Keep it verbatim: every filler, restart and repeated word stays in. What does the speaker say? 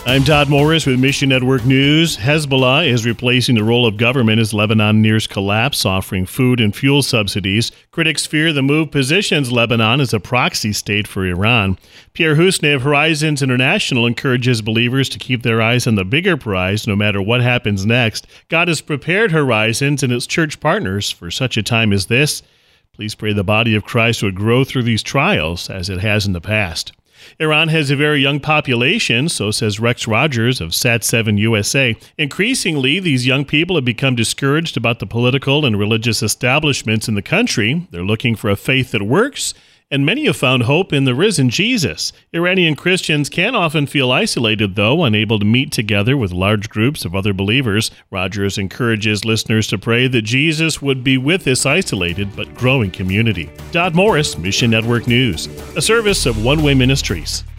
I'm Todd Morris with Mission Network News. Hezbollah is replacing the role of government as Lebanon nears collapse, offering food and fuel subsidies. Critics fear the move positions Lebanon as a proxy state for Iran. Pierre Husney of Horizons International encourages believers to keep their eyes on the bigger prize no matter what happens next. God has prepared Horizons and its church partners for such a time as this. Please pray the body of Christ would grow through these trials as it has in the past. Iran has a very young population, so says Rex Rogers of Sat seven U S A. Increasingly, these young people have become discouraged about the political and religious establishments in the country. They're looking for a faith that works, and many have found hope in the risen Jesus. Iranian Christians can often feel isolated, though, unable to meet together with large groups of other believers. Rogers encourages listeners to pray that Jesus would be with this isolated but growing community. Todd Morris, Mission Network News, a service of One Way Ministries.